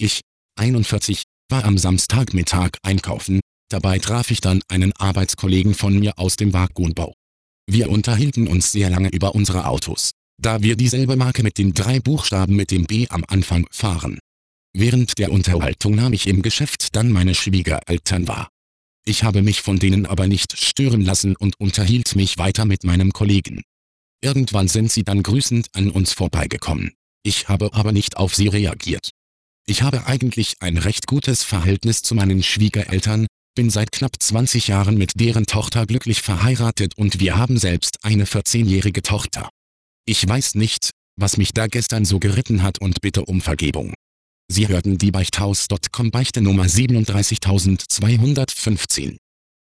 Ich, 41, war am Samstagmittag einkaufen, dabei traf ich dann einen Arbeitskollegen von mir aus dem Waggonbau. Wir unterhielten uns sehr lange über unsere Autos, da wir dieselbe Marke mit den 3 Buchstaben mit dem B am Anfang fahren. Während der Unterhaltung nahm ich im Geschäft dann meine Schwiegereltern wahr. Ich habe mich von denen aber nicht stören lassen und unterhielt mich weiter mit meinem Kollegen. Irgendwann sind sie dann grüßend an uns vorbeigekommen. Ich habe aber nicht auf sie reagiert. Ich habe eigentlich ein recht gutes Verhältnis zu meinen Schwiegereltern, bin seit knapp 20 Jahren mit deren Tochter glücklich verheiratet und wir haben selbst eine 14-jährige Tochter. Ich weiß nicht, was mich da gestern so geritten hat und bitte um Vergebung. Sie hörten die Beichthaus.com Beichte Nummer 37215.